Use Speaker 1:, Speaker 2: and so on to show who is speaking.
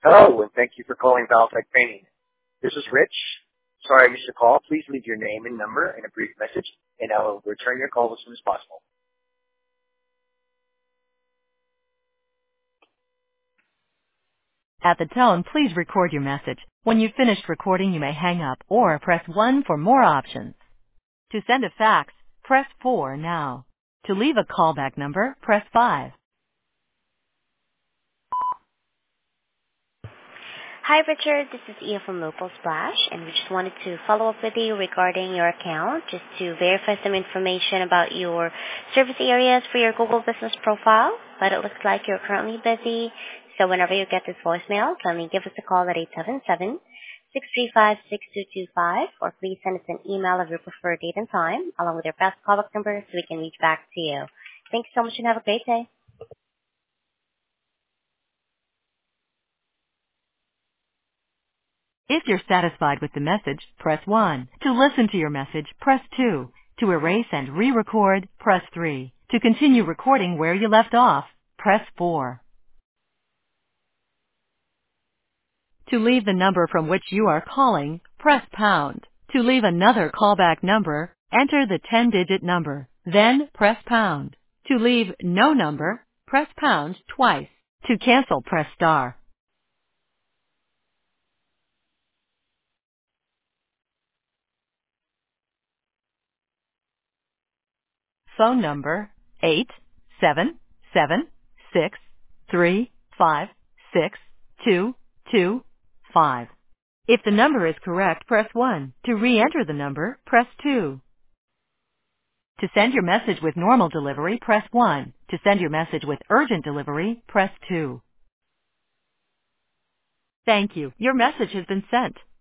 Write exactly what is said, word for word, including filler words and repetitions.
Speaker 1: Hello, and thank you for calling Valtech Training. This is Rich. Sorry I missed your call. Please leave your name and number and a brief message, and I will return your call as soon as possible.
Speaker 2: At the tone, please record your message. When you've finished recording, you may hang up or press one for more options. To send a fax, press four now. To leave a callback number, press five.
Speaker 3: Hi, Richard. This is Ia from Local Splash, and we just wanted to follow up with you regarding your account, just to verify some information about your service areas for your Google Business profile. But it looks like you're currently busy, so whenever you get this voicemail, kindly give us a call at eight seven seven, six three five, six two two five, or please send us an email of your preferred date and time, along with your best callback number, so we can reach back to you. Thanks so much, and have a great day.
Speaker 2: If you're satisfied with the message, press one. To listen to your message, press two. To erase and re-record, press three. To continue recording where you left off, press four. To leave the number from which you are calling, press pound. To leave another callback number, enter the ten-digit number, then press pound. To leave no number, press pound twice. To cancel, press star. Phone number eight seven seven six three five six two two five. If the number is correct, press one. To re-enter the number, press two. To send your message with normal delivery, press one. To send your message with urgent delivery, press two. Thank you. Your message has been sent.